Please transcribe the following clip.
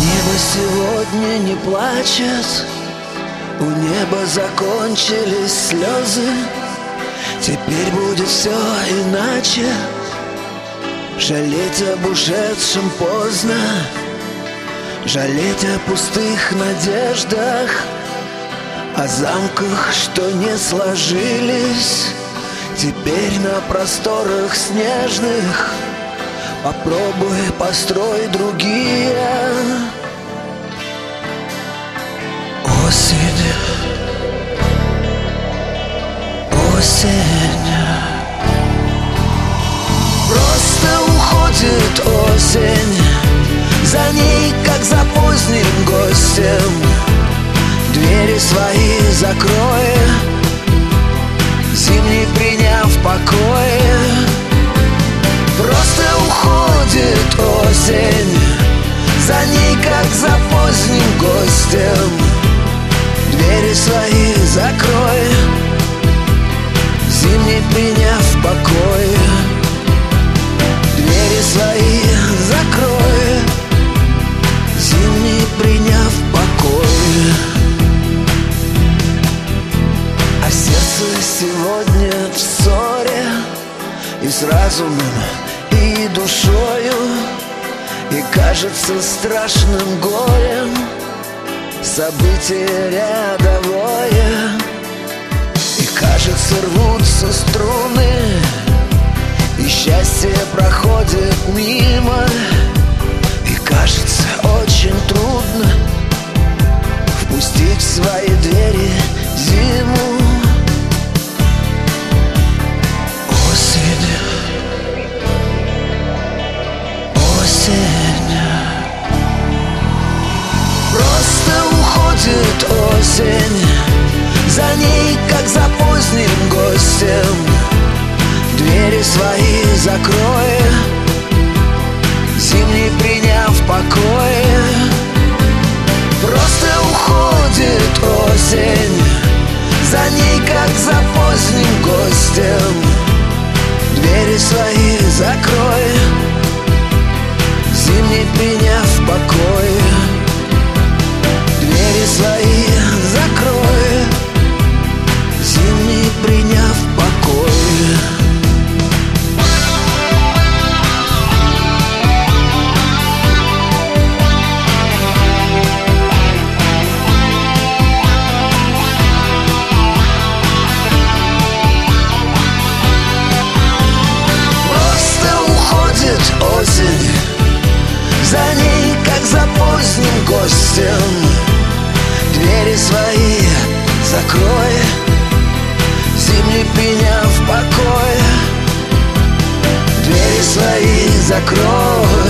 Небо сегодня не плачет, у неба закончились слезы. Теперь будет все иначе. Жалеть об ушедшем поздно, жалеть о пустых надеждах, о замках, что не сложились. Теперь на просторах снежных попробуй построй другие. Осень, осень, просто уходит осень, за ней, как за поздним гостем. Двери свои закрой, зимний приняв покой. Просто уходит осень, за ней, как за поздним гостем. Двери свои закрой, зимний приняв покой. Двери свои закрой, зимний приняв покой. А сердце сегодня в ссоре и с разумом, и душою, и кажется страшным горем событие рядовое. И кажется рвутся струны, и счастье проходит мимо. И кажется очень трудно впустить в свои двери зиму. Осень, осень, просто уходит осень, за ней, как за поздним гостем. Двери свои закрой, зимний приняв покой. Просто уходит осень, за ней, как за поздним гостем. Двери свои закрой, зимний приняв покой. Двери свои закрой, зимний приняв покой. Осень, за ней, как за поздним гостем. Двери свои закрой, зимний приняв покой. Двери свои закрой,